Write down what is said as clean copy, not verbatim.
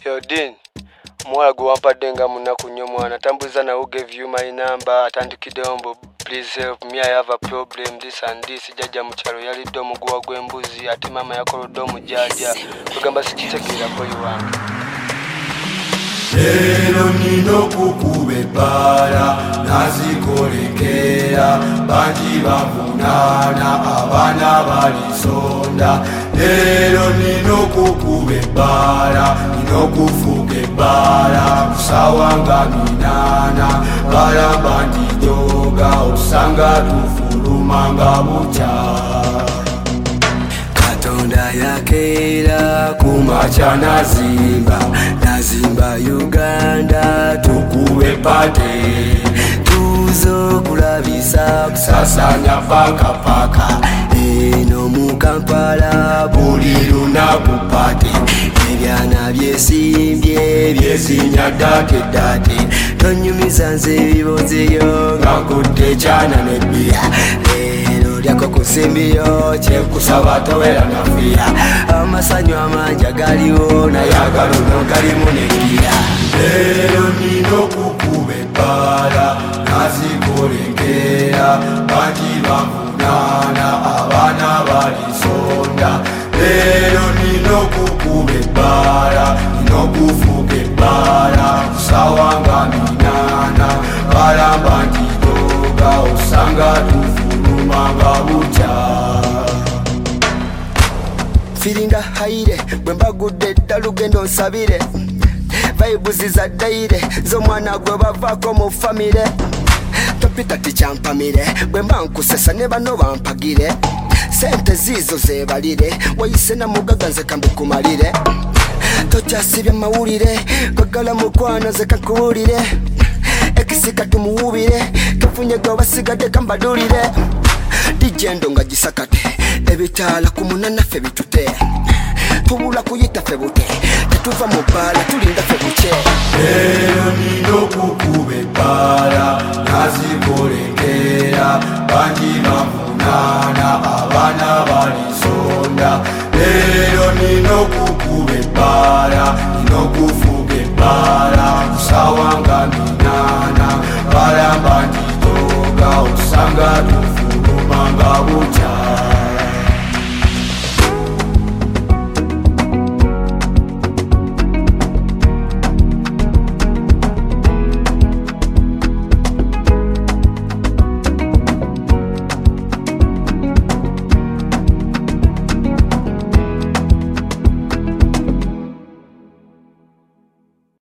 Yo Dean, mwana gwe wampadde nga munaku nnyo mwana. Tambuza na who gave you my number. Atandikidde ombo, please help me, I have a problem, this and this. Jajja mu kyalo yalidde omuguwa gw'embuzi ate mama yakolodde omujjajja. Kugamba sikitegeerako yiwange. Lero nino kukuba ebbala nazikolekera bangi bavunaana abaana balisonda. Lero nino kukuba ebbala nino kufuga ebbala kusawa nga 8 balamba ndijoga osanga tufuluma nga bukya. Katonda yakeera kumakya nazimba Uganda tukube pate tuzo kulabisa kusasanya paka eno mu Kampala buli lunaku pate ebyana byesimbye byesinya date tonyumiza nze ebibozeyo nga nkutte kyana nebbiya lero lyako kusimbiyo kyekusaba towera nafiya amasanyu amangi agaliwo naye agaluno galimu negira. Lero nino kukuba ebbala nazikolekera bangi bavunaana abaana balisonda. Lero nino kukuba ebbala nino kufuga ebbala kusawa nga 8 balamba ndijoga osanga tufuluma nga bukya. Firinga haire bwembagudde dda lugendo nsabire vaibuzi za daire z'omwana gwe bavaako mu famire topita tikyampamire bwemba nkusesa ne bano bampagire sente zizo zebalire wayise na mugaga nze kambikumalire tokyasibya mawulire kwagala mukwano nze kankuwulire ekisika tumuwubire kafunye gwe basigadde kambadulire dijendo nga gisakate ebitaala ku munanaffe bitute tubula kuyita ffe bute tetuva mu bbaala tulinda ffe buke. Lero nino kukuba ebbala nazikolekera bangi bavunaana abaana balisonda. Lero nino kukuba